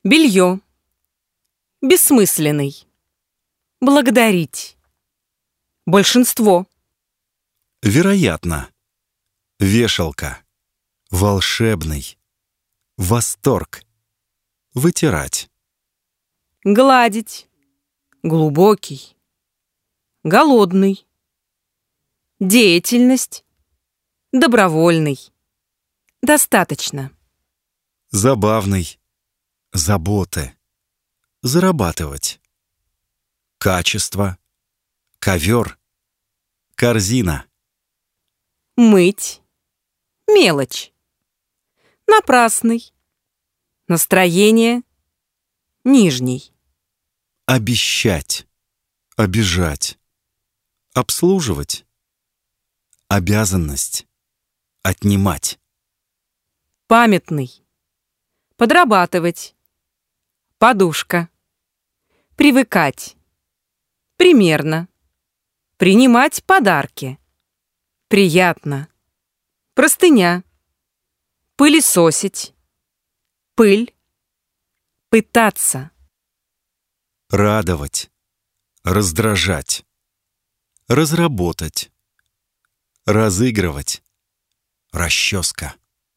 Белье. Бессмысленный. Благодарить. Большинство. Вероятно. Вешалка. Волшебный. Восторг. Вытирать. Гладить. Глубокий. Голодный. Деятельность. Добровольный. Достаточно. Забавный. Заботы. Зарабатывать. Качество. Ковер. Корзина. Мыть. Мелочь. Напрасный. Настроение. Нижний. Обещать. Обижать. Обслуживать. Обязанность. Отнимать. Памятный. Подрабатывать. Подушка. Привыкать. Примерно. Принимать подарки. Приятно. Простыня. Пылесосить. Пыль. Пытаться. Радовать. Раздражать. Разработать. Разыгрывать. Расческа.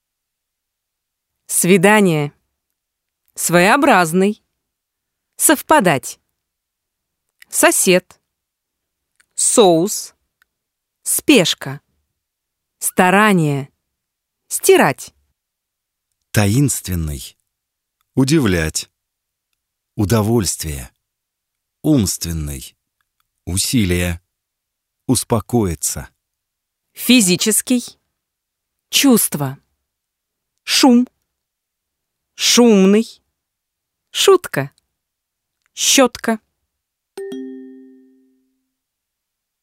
Свидание. Своеобразный. Совпадать. Сосед. Соус. Спешка. Старание. Стирать. Таинственный. Удивлять. Удовольствие. Умственный. Усилие. Успокоиться. Физический. Чувство. Шум. Шумный. Шутка. Щетка.